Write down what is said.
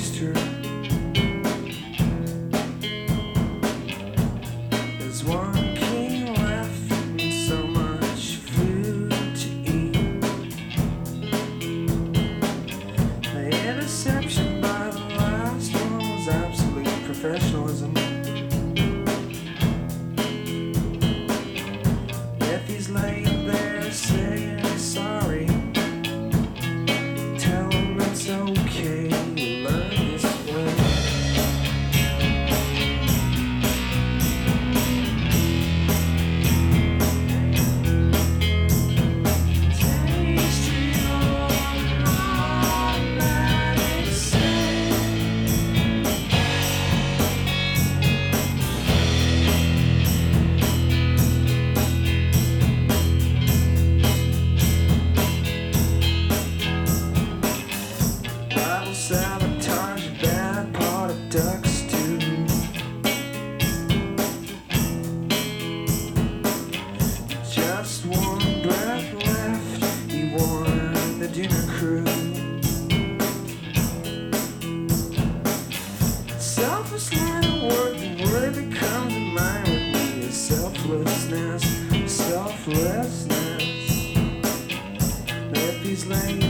taste her. There's one king left and so much food to eat. The interception by the last one was absolute professionalism. If he's laying there saying sorry, tell him it's okay to learn his way. Taste your heart, let it say. Bible sabotage, a bad pot of duck stew. Just one breath left, he warned the dinner crew. Selfish line of work, the word that comes to mind with me is selflessness, selflessness. If he's laying